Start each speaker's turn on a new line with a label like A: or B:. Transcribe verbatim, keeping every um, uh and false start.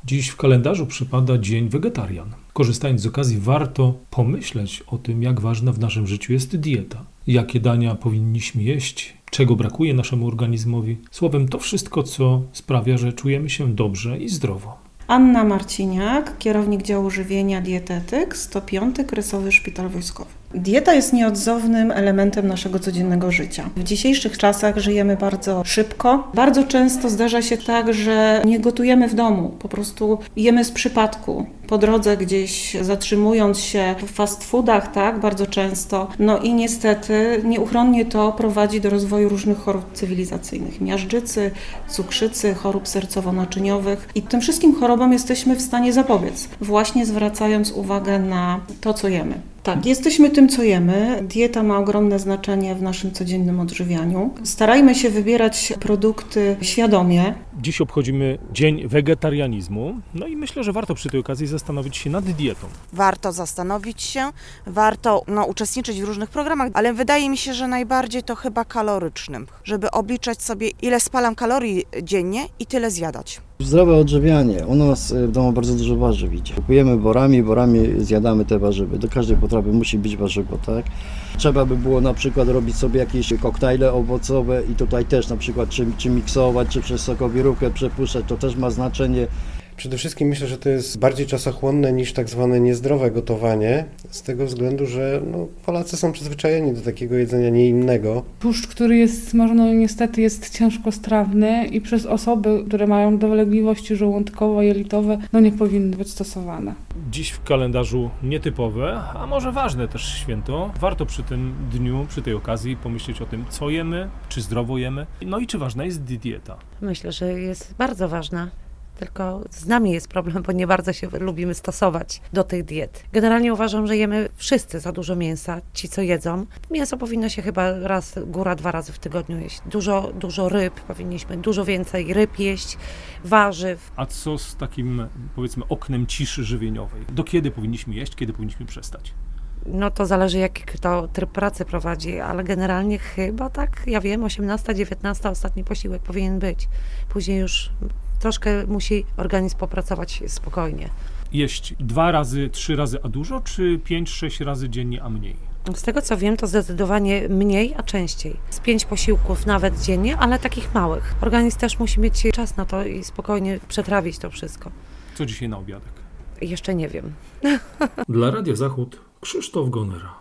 A: Dziś w kalendarzu przypada Dzień Wegetarian. Korzystając z okazji, warto pomyśleć o tym, jak ważna w naszym życiu jest dieta. Jakie dania powinniśmy jeść, czego brakuje naszemu organizmowi. Słowem, to wszystko, co sprawia, że czujemy się dobrze i zdrowo.
B: Anna Marciniak, kierownik działu żywienia, dietetyk, sto piąty Kresowy Szpital Wojskowy. Dieta jest nieodzownym elementem naszego codziennego życia. W dzisiejszych czasach żyjemy bardzo szybko. Bardzo często zdarza się tak, że nie gotujemy w domu, po prostu jemy z przypadku. Po drodze gdzieś zatrzymując się w fast foodach, tak, bardzo często. No i niestety nieuchronnie to prowadzi do rozwoju różnych chorób cywilizacyjnych. Miażdżycy, cukrzycy, chorób sercowo-naczyniowych. I tym wszystkim chorobom jesteśmy w stanie zapobiec, właśnie zwracając uwagę na to, co jemy. Tak, jesteśmy tym, co jemy. Dieta ma ogromne znaczenie w naszym codziennym odżywianiu. Starajmy się wybierać produkty świadomie.
A: Dziś obchodzimy Dzień Wegetarianizmu, no i myślę, że warto przy tej okazji zastanowić się nad dietą.
C: Warto zastanowić się, warto no, uczestniczyć w różnych programach, ale wydaje mi się, że najbardziej to chyba kalorycznym, żeby obliczać sobie, ile spalam kalorii dziennie i tyle zjadać.
D: Zdrowe odżywianie. U nas w domu bardzo dużo warzyw idzie. Kupujemy borami, borami zjadamy te warzywy. Do każdej potrawy musi być warzywo, tak? Trzeba by było na przykład robić sobie jakieś koktajle owocowe i tutaj też na przykład czy, czy miksować, czy przez sokowirówkę przepuszczać, to też ma znaczenie.
E: Przede wszystkim myślę, że to jest bardziej czasochłonne niż tak zwane niezdrowe gotowanie, z tego względu, że no, Polacy są przyzwyczajeni do takiego jedzenia nie innego.
F: Tłuszcz, który jest smażony, niestety jest ciężkostrawny i przez osoby, które mają dolegliwości żołądkowo-jelitowe, no nie powinny być stosowane.
A: Dziś w kalendarzu nietypowe, a może ważne też święto. Warto przy tym dniu, przy tej okazji pomyśleć o tym, co jemy, czy zdrowo jemy, no i czy ważna jest dieta.
G: Myślę, że jest bardzo ważna. Tylko z nami jest problem, bo nie bardzo się lubimy stosować do tych diet. Generalnie uważam, że jemy wszyscy za dużo mięsa, ci co jedzą. Mięso powinno się chyba raz, góra dwa razy w tygodniu jeść. Dużo, dużo ryb, powinniśmy dużo więcej ryb jeść, warzyw.
A: A co z takim, powiedzmy, oknem ciszy żywieniowej? Do kiedy powinniśmy jeść, kiedy powinniśmy przestać?
G: No to zależy, jaki kto tryb pracy prowadzi, ale generalnie chyba tak, ja wiem, osiemnasta, dziewiętnasta ostatni posiłek powinien być. Później już troszkę musi organizm popracować spokojnie.
A: Jeść dwa razy, trzy razy, a dużo, czy pięć, sześć razy dziennie, a mniej?
G: Z tego co wiem, to zdecydowanie mniej, a częściej. Z pięć posiłków nawet dziennie, ale takich małych. Organizm też musi mieć czas na to i spokojnie przetrawić to wszystko.
A: Co dzisiaj na obiadek?
G: Jeszcze nie wiem.
A: Dla Radia Zachód Krzysztof Gonera.